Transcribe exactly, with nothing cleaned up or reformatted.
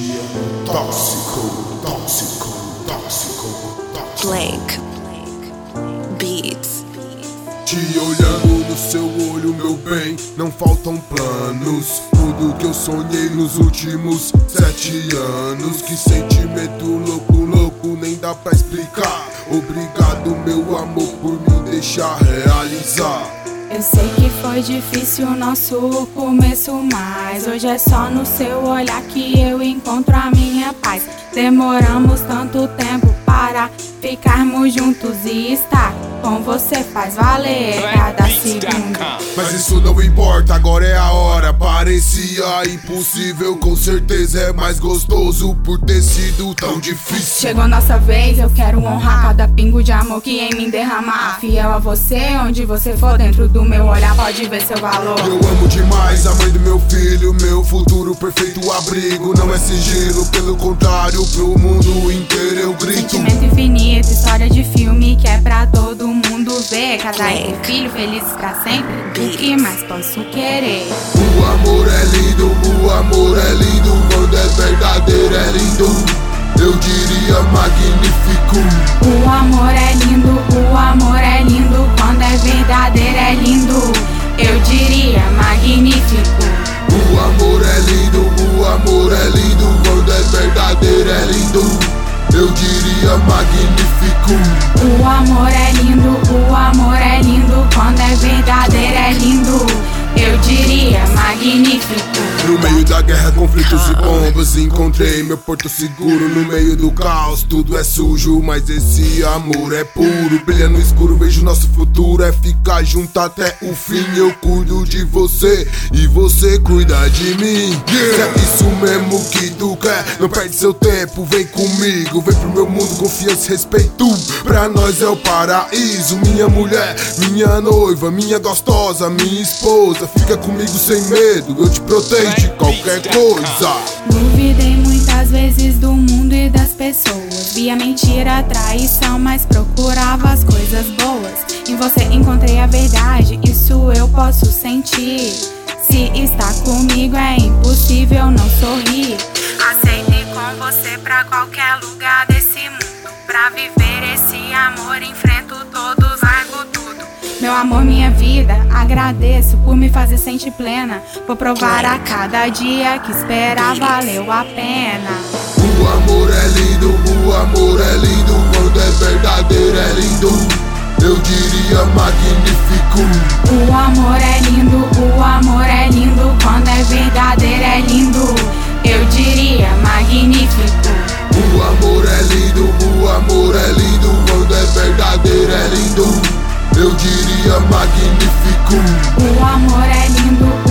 Te amo tóxico, tóxico, tóxico, tóxico. Blake Beats. Te olhando no seu olho, meu bem, não faltam planos. Tudo que eu sonhei nos últimos sete anos. Que sentimento louco, louco, nem dá pra explicar. Obrigado, meu amor, por me deixar realizar. Eu sei que foi difícil o nosso começo, mas hoje é só no seu olhar que eu encontro a minha paz. Demoramos tanto tempo para ficarmos juntos e estar com você faz valer cada segundo. Mas isso não importa, agora é a hora. Parecia impossível, com certeza é mais gostoso por ter sido tão difícil. Chegou nossa vez, eu quero honrar cada pingo de amor que em mim derramar. Fiel a você, onde você for, dentro do meu olhar pode ver seu valor. Eu amo demais a mãe do meu filho, meu futuro perfeito abrigo. Não é sigilo, pelo contrário, pro mundo inteiro eu grito. Sentimento infinito, história de filme que é pra todo mundo ver. Casar e ter filho, felizes pra sempre, o que mais posso querer? O amor é lindo, o amor é lindo. Quando é verdadeiro é lindo, eu diria magnífico. O amor é lindo, o amor é lindo. Quando é verdadeiro é lindo, eu diria magnífico. O amor é lindo, o amor é lindo. Quando é verdadeiro é lindo, eu diria magnífico. O amor é lindo, o amor é lindo. Quando é verdadeiro é lindo, eu diria magnífico. No meio da guerra, conflitos e bombas, encontrei meu porto seguro. No meio do caos, tudo é sujo, mas esse amor é puro. Brilha no escuro, vejo nosso futuro. É ficar junto até o fim. Eu cuido de você e você cuida de mim. Yeah. Se é isso mesmo que tu quer, não perde seu tempo, vem comigo. Vem pro meu mundo, confiança e respeito. Pra nós é o paraíso. Minha mulher, minha noiva, minha gostosa, minha esposa. Fica comigo sem medo, eu te protejo de qualquer coisa. Duvidei muitas vezes do mundo e das pessoas. Via mentira, a traição, mas procurava as coisas boas. Em você encontrei a verdade, isso eu posso sentir. Se está comigo é impossível não sorrir. Aceitei com você pra qualquer lugar desse mundo. Pra viver esse amor, enfrento todos, largo tudo. Meu amor, minha vida, agradeço por me fazer sentir plena. Vou provar a cada dia que esperar valeu a pena. O amor é lindo, o amor é lindo. Quando é verdadeiro é lindo, eu diria magnífico. O amor é lindo, o amor é lindo. Quando é verdadeiro é lindo, eu diria magnífico. O amor é lindo, o amor é lindo. Quando é verdadeiro é lindo, eu diria magnífico. O amor é lindo,